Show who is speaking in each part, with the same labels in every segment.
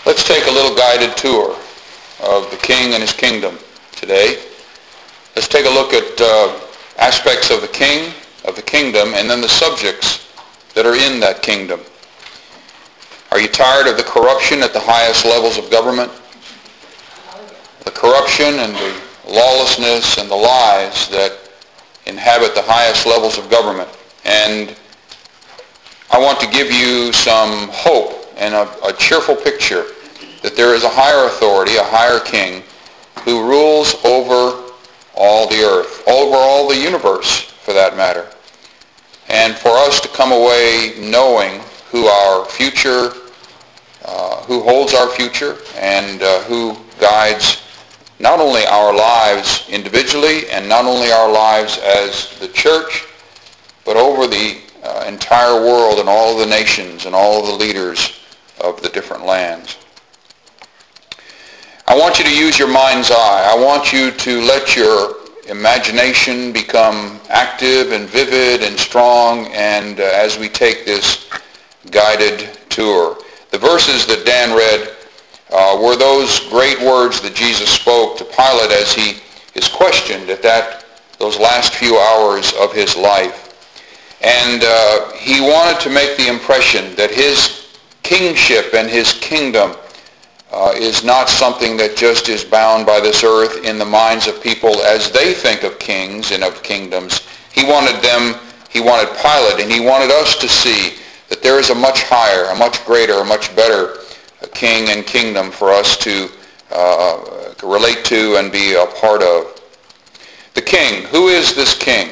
Speaker 1: Let's take a little guided tour of the King and his kingdom today. Let's take a look at aspects of the King, of the kingdom, and then the subjects that are in that kingdom. Are you tired of the corruption at the highest levels of government? The corruption and the lawlessness and the lies that inhabit the highest levels of government. And I want to give you some hope and a cheerful picture that there is a higher authority, a higher king, who rules over all the earth, over all the universe for that matter. And for us to come away knowing who our future, who holds our future, and who guides not only our lives individually and not only our lives as the church, but over the entire world and all of the nations and all of the leaders of the different lands. I want you to use your mind's eye. I want you to let your imagination become active and vivid and strong, and as we take this guided tour. The verses that Dan read were those great words that Jesus spoke to Pilate as he is questioned at those last few hours of his life. And he wanted to make the impression that his kingship and his kingdom is not something that just is bound by this earth in the minds of people as they think of kings and of kingdoms. He wanted Pilate, and he wanted us to see that there is a much higher, a much greater, a much better king and kingdom for us to relate to and be a part of. The king. Who is this king?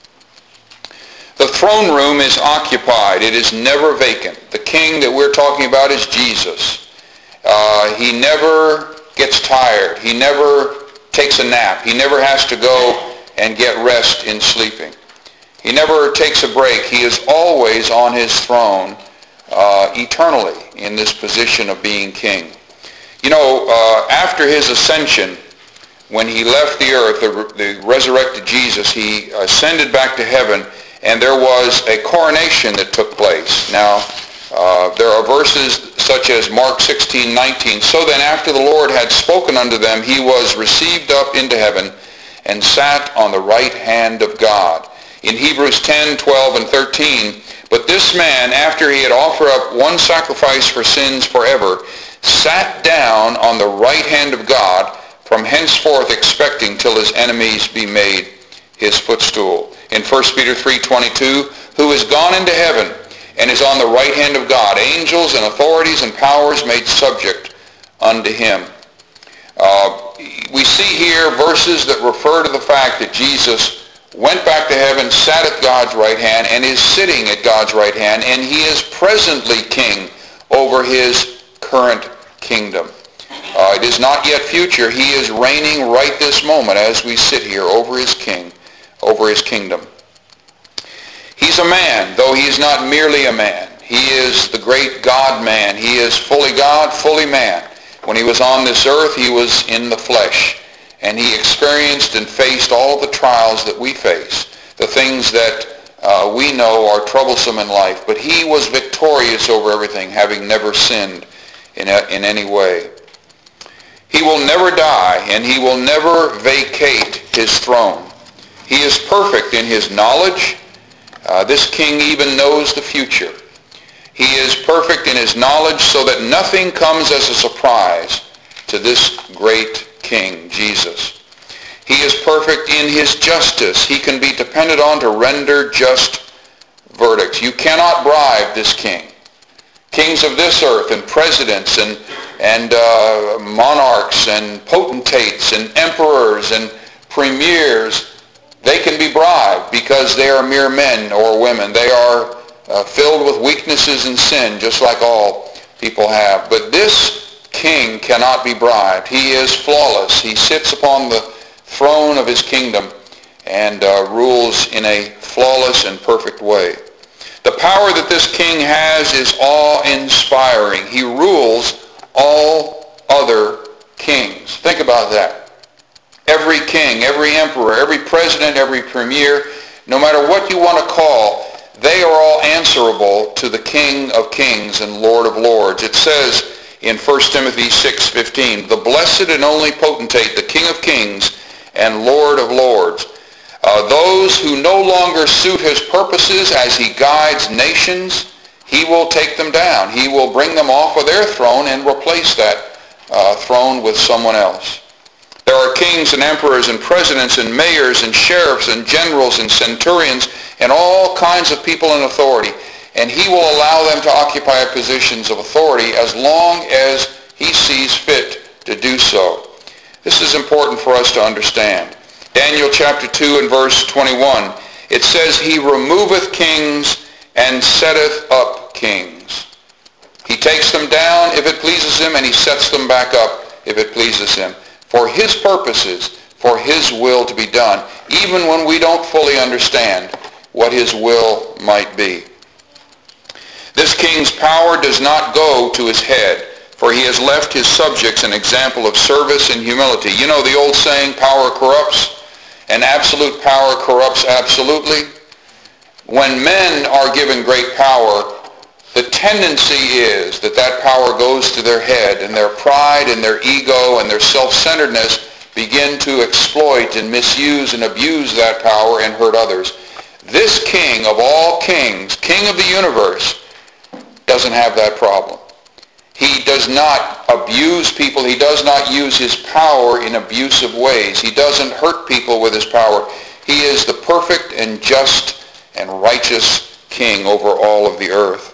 Speaker 1: The throne room is occupied. It is never vacant. The king that we're talking about is Jesus. He never gets tired. He never takes a nap. He never has to go and get rest in sleeping. He never takes a break. He is always on his throne eternally in this position of being king. You know, after his ascension, when he left the earth, the resurrected Jesus, he ascended back to heaven, and there was a coronation that took place. Now, there are verses such as Mark 16:19. So then after the Lord had spoken unto them, he was received up into heaven and sat on the right hand of God. In Hebrews 10:12 and 13, but this man, after he had offered up one sacrifice for sins forever, sat down on the right hand of God, from henceforth expecting till his enemies be made his footstool. In 1 Peter 3:22, who is gone into heaven and is on the right hand of God, angels and authorities and powers made subject unto him. We see here verses that refer to the fact that Jesus went back to heaven, sat at God's right hand, and is sitting at God's right hand, and he is presently king over his current kingdom. It is not yet future. He is reigning right this moment as we sit here over his king, over his kingdom. He's a man, though he is not merely a man. He is the great God-man. He is fully God, fully man. When he was on this earth, he was in the flesh, and he experienced and faced all the trials that we face, the things that we know are troublesome in life. But he was victorious over everything, having never sinned in any way. He will never die, and he will never vacate his throne. He is perfect in his knowledge. This king even knows the future. He is perfect in his knowledge so that nothing comes as a surprise to this great king, Jesus. He is perfect in his justice. He can be depended on to render just verdicts. You cannot bribe this king. Kings of this earth and presidents and monarchs and potentates and emperors and premiers, they can be bribed because they are mere men or women. They are filled with weaknesses and sin, just like all people have. But this king cannot be bribed. He is flawless. He sits upon the throne of his kingdom and rules in a flawless and perfect way. The power that this king has is awe-inspiring. He rules all other kings. Think about that. Every king, every emperor, every president, every premier, no matter what you want to call, they are all answerable to the King of Kings and Lord of Lords. It says in 1 Timothy 6:15. The blessed and only potentate, the King of kings and Lord of lords. Those who no longer suit his purposes as he guides nations, he will take them down. He will bring them off of their throne and replace that throne with someone else. There are kings and emperors and presidents and mayors and sheriffs and generals and centurions and all kinds of people in authority. And he will allow them to occupy positions of authority as long as he sees fit to do so. This is important for us to understand. Daniel chapter 2 and verse 21, it says, he removeth kings and setteth up kings. He takes them down if it pleases him, and he sets them back up if it pleases him, for his purposes, for his will to be done, even when we don't fully understand what his will might be. This king's power does not go to his head, for he has left his subjects an example of service and humility. You know the old saying, power corrupts, and absolute power corrupts absolutely. When men are given great power, the tendency is that that power goes to their head, and their pride and their ego and their self-centeredness begin to exploit and misuse and abuse that power and hurt others. This king of all kings, king of the universe, doesn't have that problem. He does not abuse people. He does not use his power in abusive ways. He doesn't hurt people with his power. He is the perfect and just and righteous king over all of the earth.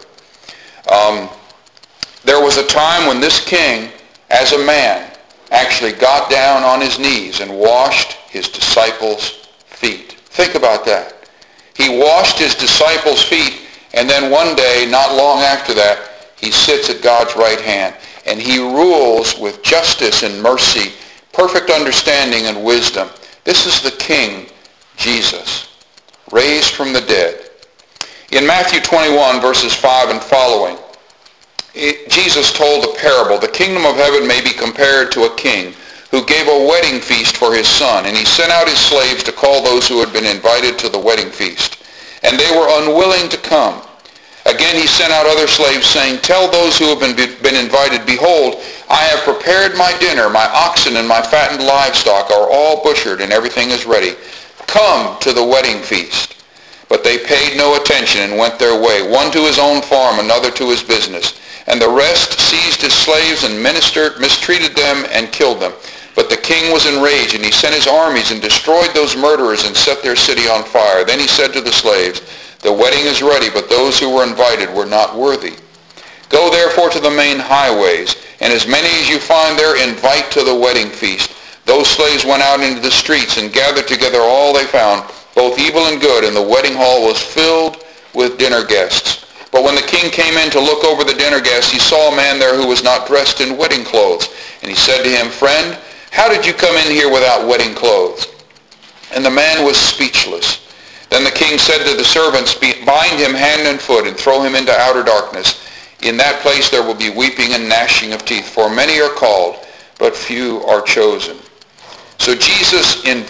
Speaker 1: There was a time when this king, as a man, actually got down on his knees and washed his disciples' feet. Think about that. He washed his disciples' feet, and then one day, not long after that, he sits at God's right hand, and he rules with justice and mercy, perfect understanding and wisdom. This is the King, Jesus, raised from the dead. In Matthew 21, verses 5 and following, Jesus told a parable. The kingdom of heaven may be compared to a king who gave a wedding feast for his son, and he sent out his slaves to call those who had been invited to the wedding feast. And they were unwilling to come. Again he sent out other slaves, saying, tell those who have been invited, behold, I have prepared my dinner. My oxen and my fattened livestock are all butchered, and everything is ready. Come to the wedding feast. But they paid no attention and went their way, one to his own farm, another to his business. And the rest seized his slaves and mistreated them and killed them. But the king was enraged, and he sent his armies and destroyed those murderers and set their city on fire. Then he said to the slaves, the wedding is ready, but those who were invited were not worthy. Go therefore to the main highways, and as many as you find there, invite to the wedding feast. Those slaves went out into the streets and gathered together all they found, both evil and good, and the wedding hall was filled with dinner guests. But when the king came in to look over the dinner guests, he saw a man there who was not dressed in wedding clothes. And he said to him, friend, how did you come in here without wedding clothes? And the man was speechless. Then the king said to the servants, bind him hand and foot and throw him into outer darkness. In that place there will be weeping and gnashing of teeth, for many are called, but few are chosen. So King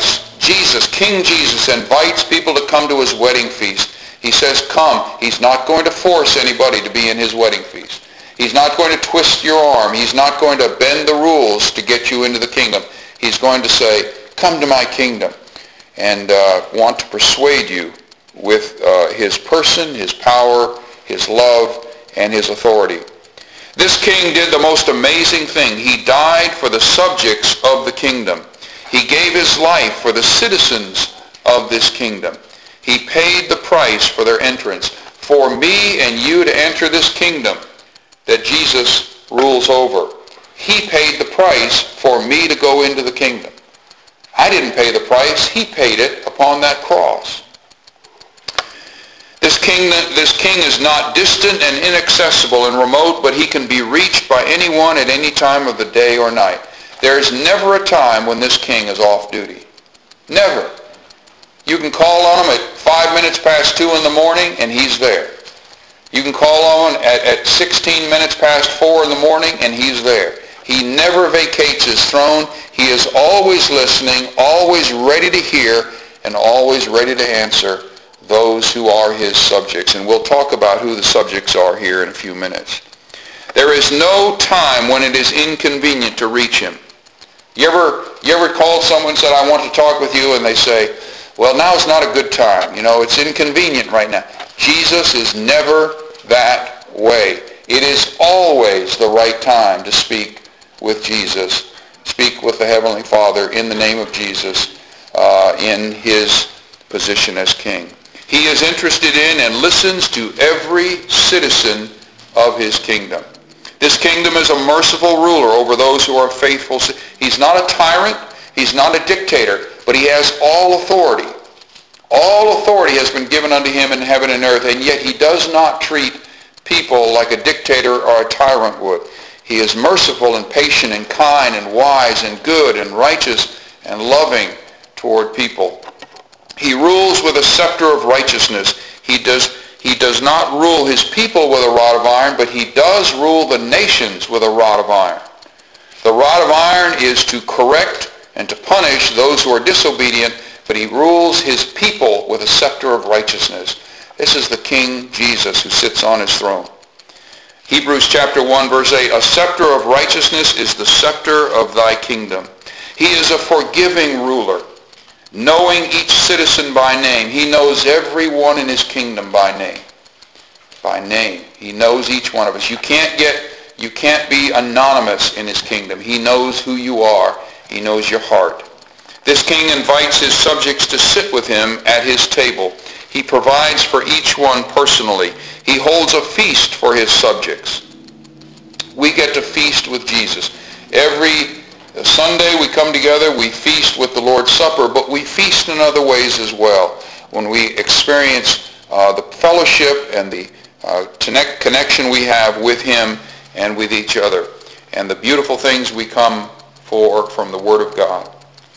Speaker 1: Jesus invites people to come to his wedding feast. He says, come. He's not going to force anybody to be in his wedding feast. He's not going to twist your arm. He's not going to bend the rules to get you into the kingdom. He's going to say, come to my kingdom, and want to persuade you with his person, his power, his love, and his authority. This king did the most amazing thing. He died for the subjects of the kingdom. He gave his life for the citizens of this kingdom. He paid the price for their entrance. For me and you to enter this kingdom that Jesus rules over, he paid the price for me to go into the kingdom. I didn't pay the price. He paid it upon that cross. This king is not distant and inaccessible and remote, but he can be reached by anyone at any time of the day or night. There is never a time when this king is off duty. Never. You can call on him at 5 minutes past 2 in the morning, and he's there. You can call on him at 16 minutes past 4 in the morning, and he's there. He never vacates his throne. He is always listening, always ready to hear, and always ready to answer those who are his subjects. And we'll talk about who the subjects are here in a few minutes. There is no time when it is inconvenient to reach him. You ever called someone and said, I want to talk with you, and they say, well, now's not a good time. It's inconvenient right now. Jesus is never that way. It is always the right time to speak with Jesus, speak with the Heavenly Father in the name of Jesus in his position as king. He is interested in and listens to every citizen of his kingdom. This kingdom is a merciful ruler over those who are faithful. He's not a tyrant. He's not a dictator, but he has all authority. All authority has been given unto him in heaven and earth, and yet he does not treat people like a dictator or a tyrant would. He is merciful and patient and kind and wise and good and righteous and loving toward people. He rules with a scepter of righteousness. He does not rule his people with a rod of iron, but he does rule the nations with a rod of iron. The rod of iron is to correct and to punish those who are disobedient, but he rules his people with a scepter of righteousness. This is the King Jesus who sits on his throne. Hebrews chapter 1, verse 8, a scepter of righteousness is the scepter of thy kingdom. He is a forgiving ruler, knowing each citizen by name. He knows everyone in his kingdom by name. By name. He knows each one of us. You can't be anonymous in his kingdom. He knows who you are. He knows your heart. This king invites his subjects to sit with him at his table. He provides for each one personally. He holds a feast for his subjects. We get to feast with Jesus. Every Sunday we come together, we feast with the Lord's Supper, but we feast in other ways as well. When we experience the fellowship and the connection we have with him and with each other, and the beautiful things we come for from the Word of God.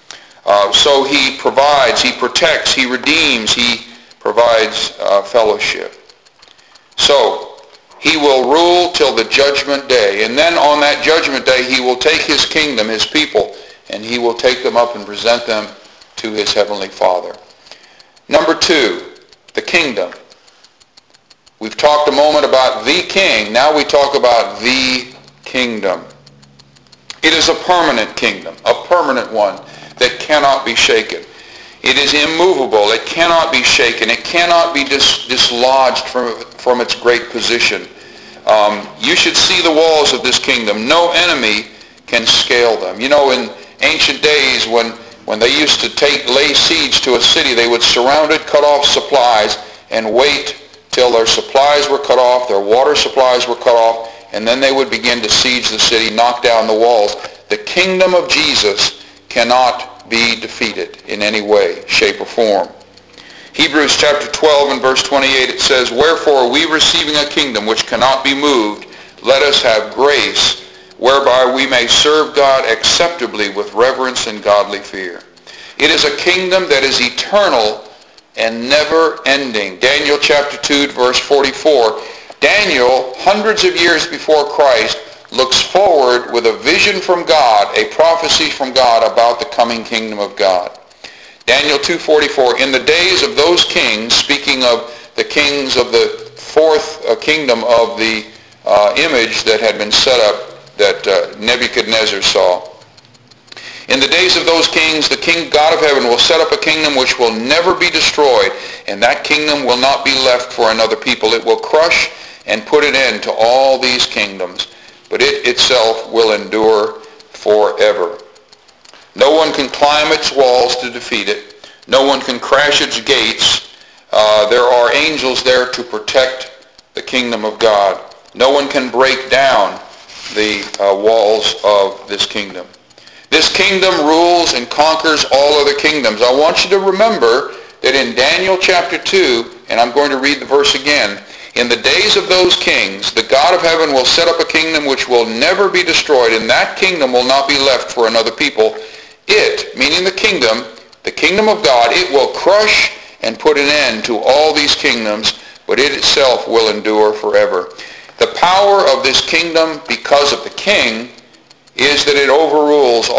Speaker 1: So he provides, he protects, he redeems, he provides fellowship. So he will rule till the judgment day. And then on that judgment day, he will take his kingdom, his people, and he will take them up and present them to his heavenly Father. Number 2, the kingdom. We've talked a moment about the king. Now we talk about the kingdom. It is a permanent kingdom, a permanent one that cannot be shaken. It is immovable. It cannot be shaken. It cannot be dislodged from its great position. You should see the walls of this kingdom. No enemy can scale them. In ancient days when they used to lay siege to a city, they would surround it, cut off supplies, and wait till their supplies were cut off, their water supplies were cut off, and then they would begin to siege the city, knock down the walls. The kingdom of Jesus cannot be defeated in any way, shape, or form. Hebrews chapter 12 and verse 28, it says, wherefore we receiving a kingdom which cannot be moved, let us have grace, whereby we may serve God acceptably with reverence and godly fear. It is a kingdom that is eternal and never ending. Daniel chapter 2 verse 44, Daniel, hundreds of years before Christ, looks forward with a vision from God, a prophecy from God about the coming kingdom of God. Daniel 2:44, in the days of those kings, speaking of the kings of the fourth kingdom of the image that had been set up that Nebuchadnezzar saw. In the days of those kings, the King God of heaven will set up a kingdom which will never be destroyed, and that kingdom will not be left for another people. It will crush and put an end to all these kingdoms, but it itself will endure forever. No one can climb its walls to defeat it. No one can crash its gates. There are angels there to protect the kingdom of God. No one can break down the walls of this kingdom. This kingdom rules and conquers all other kingdoms. I want you to remember that in Daniel chapter 2, and I'm going to read the verse again, in the days of those kings, the God of heaven will set up a kingdom which will never be destroyed, and that kingdom will not be left for another people. It, meaning the kingdom of God, it will crush and put an end to all these kingdoms, but it itself will endure forever. The power of this kingdom, because of the king, is that it overrules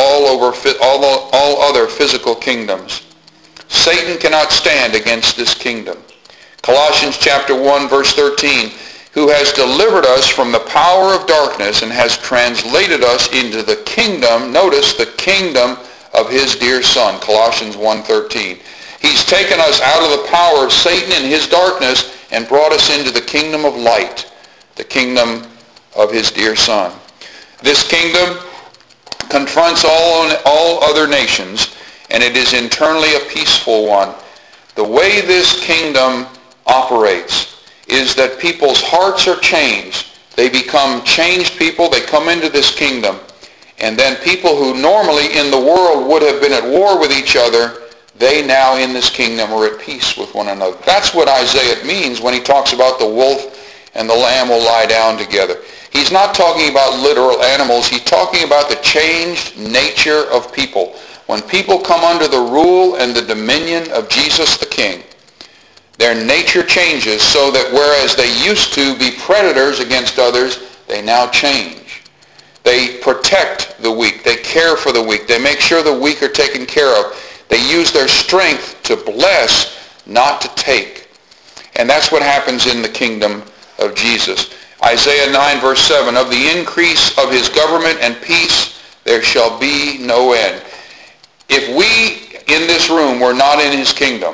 Speaker 1: all other physical kingdoms. Satan cannot stand against this kingdom. Colossians chapter 1, verse 13, who has delivered us from the power of darkness and has translated us into the kingdom, notice, the kingdom of his dear Son, Colossians 1:13. He's taken us out of the power of Satan and his darkness and brought us into the kingdom of light, the kingdom of his dear Son. This kingdom confronts all other nations, and it is internally a peaceful one. The way this kingdom operates is that people's hearts are changed. They become changed people. They come into this kingdom. And then people who normally in the world would have been at war with each other, they now in this kingdom are at peace with one another. That's what Isaiah means when he talks about the wolf and the lamb will lie down together. He's not talking about literal animals. He's talking about the changed nature of people. When people come under the rule and the dominion of Jesus the King, their nature changes so that whereas they used to be predators against others, they now change. They protect the weak. They care for the weak. They make sure the weak are taken care of. They use their strength to bless, not to take. And that's what happens in the kingdom of Jesus. Isaiah 9 verse 7, of the increase of his government and peace there shall be no end. If we in this room were not in his kingdom,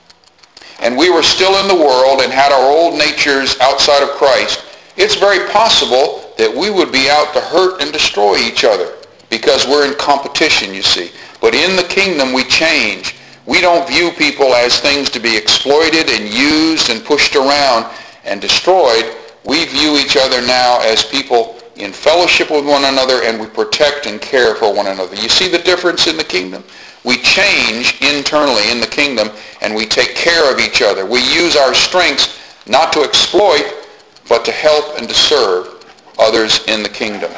Speaker 1: and we were still in the world and had our old natures outside of Christ, it's very possible that we would be out to hurt and destroy each other because we're in competition, you see. But in the kingdom we change. We don't view people as things to be exploited and used and pushed around and destroyed. We view each other now as people in fellowship with one another, and we protect and care for one another. You see the difference in the kingdom? We change internally in the kingdom, and we take care of each other. We use our strengths not to exploit, but to help and to serve others in the kingdom.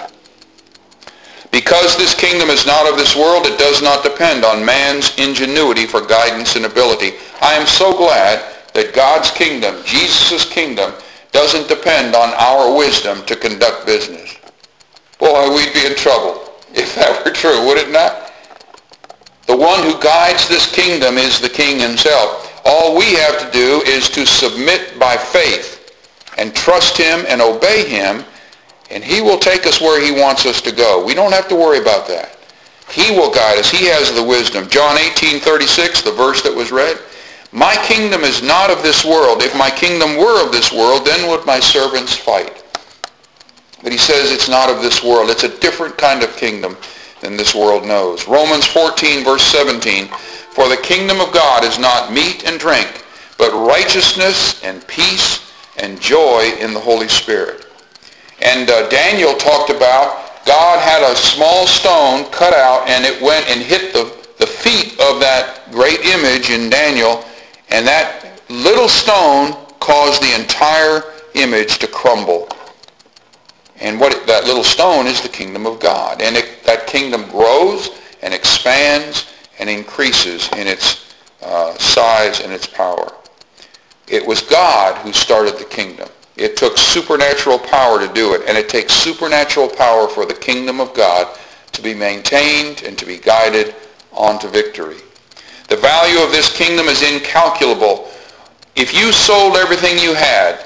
Speaker 1: Because this kingdom is not of this world, it does not depend on man's ingenuity for guidance and ability. I am so glad that God's kingdom, Jesus' kingdom, doesn't depend on our wisdom to conduct business. Boy, we'd be in trouble if that were true, would it not? The one who guides this kingdom is the King himself. All we have to do is to submit by faith and trust him and obey him, and he will take us where he wants us to go. We don't have to worry about that. He will guide us. He has the wisdom. John 18:36, the verse that was read, my kingdom is not of this world. If my kingdom were of this world, then would my servants fight. But he says it's not of this world. It's a different kind of kingdom than this world knows. Romans 14, verse 17, for the kingdom of God is not meat and drink, but righteousness and peace and joy in the Holy Spirit. And Daniel talked about God had a small stone cut out, and it went and hit the feet of that great image in Daniel, and that little stone caused the entire image to crumble. And that little stone is the kingdom of God. And that kingdom grows and expands and increases in its size and its power. It was God who started the kingdom. It took supernatural power to do it, and it takes supernatural power for the kingdom of God to be maintained and to be guided on to victory. The value of this kingdom is incalculable. If you sold everything you had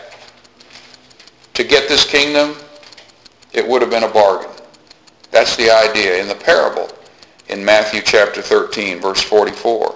Speaker 1: to get this kingdom, it would have been a bargain. That's the idea in the parable in Matthew chapter 13, verse 44.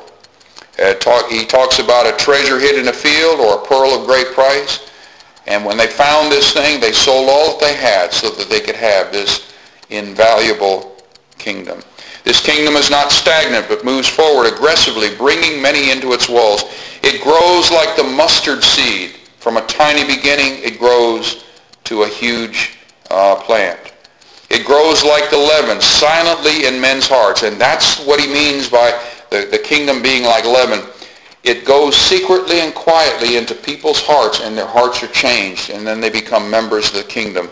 Speaker 1: He talks about a treasure hid in a field or a pearl of great price. And when they found this thing, they sold all that they had so that they could have this invaluable kingdom. This kingdom is not stagnant, but moves forward aggressively, bringing many into its walls. It grows like the mustard seed. From a tiny beginning, it grows to a huge plant. It grows like the leaven, silently in men's hearts. And that's what he means by the kingdom being like leaven. It goes secretly and quietly into people's hearts, and their hearts are changed, and then they become members of the kingdom.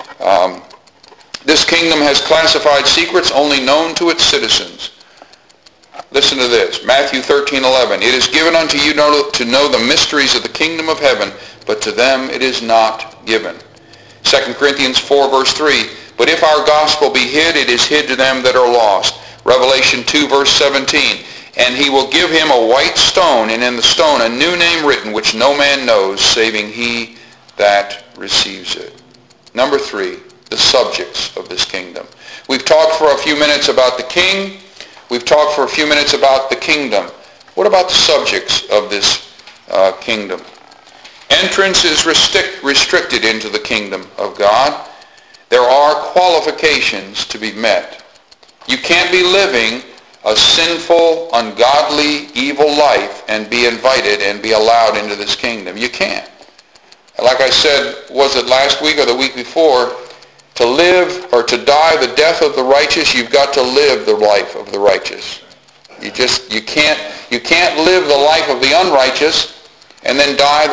Speaker 1: This kingdom has classified secrets only known to its citizens. Listen to this, Matthew 13:11. It is given unto you to know the mysteries of the kingdom of heaven, but to them it is not given. 2 Corinthians 4, verse 3. But if our gospel be hid, it is hid to them that are lost. Revelation 2, verse 17. And he will give him a white stone, and in the stone a new name written, which no man knows, saving he that receives it. Number 3, the subjects of this kingdom. We've talked for a few minutes about the king. We've talked for a few minutes about the kingdom. What about the subjects of this kingdom? Entrance is restricted into the kingdom of God. There are qualifications to be met. You can't be living a sinful, ungodly, evil life and be invited and be allowed into this kingdom. You can't. Like I said, was it last week or the week before, to live or to die the death of the righteous, you've got to live the life of the righteous. You can't live the life of the unrighteous and then die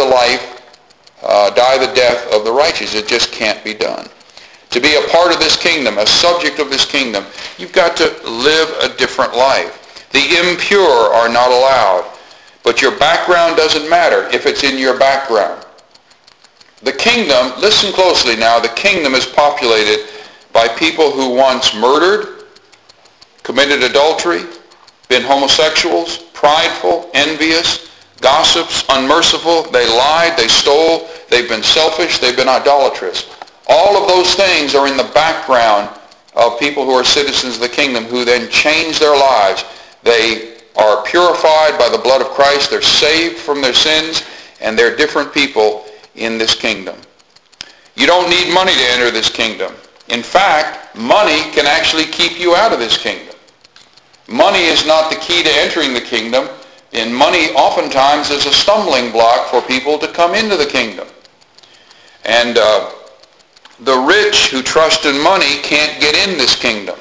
Speaker 1: the death of the righteous. It just can't be done. To be a part of this kingdom, a subject of this kingdom, you've got to live a different life. The impure are not allowed, but your background doesn't matter if it's in your background. The kingdom, listen closely now, the kingdom is populated by people who once murdered, committed adultery, been homosexuals, prideful, envious, gossips, unmerciful. They lied, they stole, they've been selfish, they've been idolatrous. All of those things are in the background of people who are citizens of the kingdom who then change their lives. They are purified by the blood of Christ. They're saved from their sins, and they're different people in this kingdom. You don't need money to enter this kingdom. In fact, money can actually keep you out of this kingdom. Money is not the key to entering the kingdom, and money oftentimes is a stumbling block for people to come into the kingdom. And the rich who trust in money can't get in this kingdom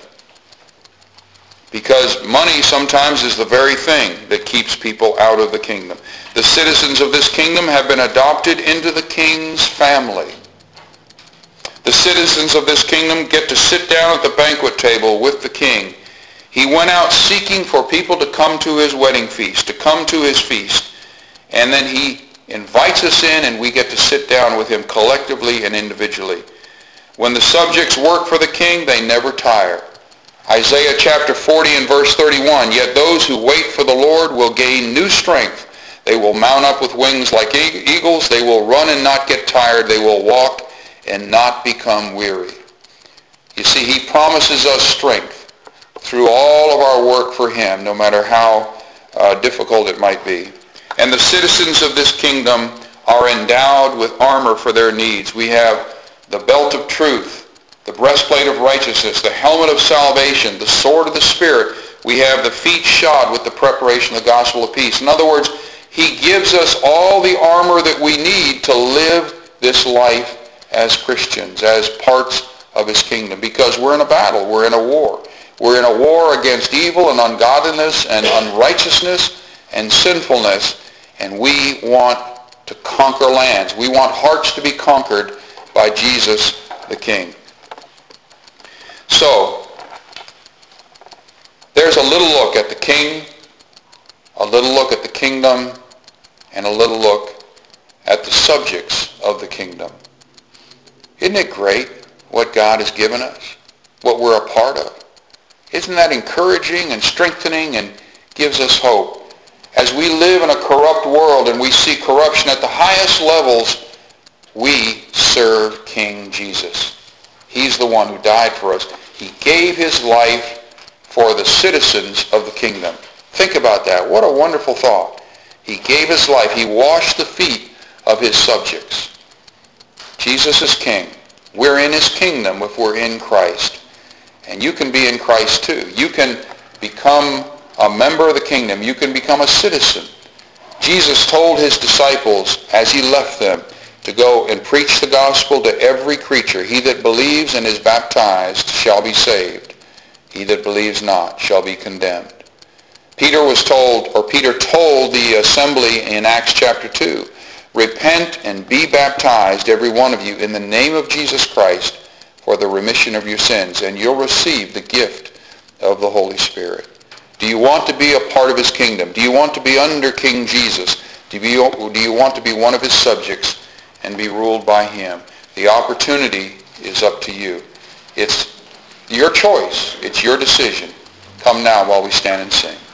Speaker 1: because money sometimes is the very thing that keeps people out of the kingdom. The citizens of this kingdom have been adopted into the king's family. The citizens of this kingdom get to sit down at the banquet table with the king. He went out seeking for people to come to his wedding feast, to come to his feast, and then he invites us in and we get to sit down with him collectively and individually. When the subjects work for the king, they never tire. Isaiah chapter 40 and verse 31, "Yet those who wait for the Lord will gain new strength. They will mount up with wings like eagles. They will run and not get tired. They will walk and not become weary." You see, he promises us strength through all of our work for him, no matter how difficult it might be. And the citizens of this kingdom are endowed with armor for their needs. We have the belt of truth, the breastplate of righteousness, the helmet of salvation, the sword of the Spirit. We have the feet shod with the preparation of the gospel of peace. In other words, he gives us all the armor that we need to live this life as Christians, as parts of his kingdom, because we're in a battle, we're in a war. We're in a war against evil and ungodliness and unrighteousness and sinfulness, and we want to conquer lands. We want hearts to be conquered by Jesus the King. So, there's a little look at the King, a little look at the kingdom, and a little look at the subjects of the kingdom. Isn't it great what God has given us, what we're a part of? Isn't that encouraging and strengthening and gives us hope? As we live in a corrupt world and we see corruption at the highest levels, we serve King Jesus. He's the one who died for us. He gave his life for the citizens of the kingdom. Think about that. What a wonderful thought. He gave his life. He washed the feet of his subjects. Jesus is king. We're in his kingdom if we're in Christ. And you can be in Christ too. You can become a member of the kingdom. You can become a citizen. Jesus told his disciples as he left them to go and preach the gospel to every creature. He that believes and is baptized shall be saved. He that believes not shall be condemned. Peter told the assembly in Acts chapter 2, "Repent and be baptized, every one of you, in the name of Jesus Christ for the remission of your sins, and you'll receive the gift of the Holy Spirit." Do you want to be a part of his kingdom? Do you want to be under King Jesus? Do you want to be one of his subjects and be ruled by him? The opportunity is up to you. It's your choice. It's your decision. Come now while we stand and sing.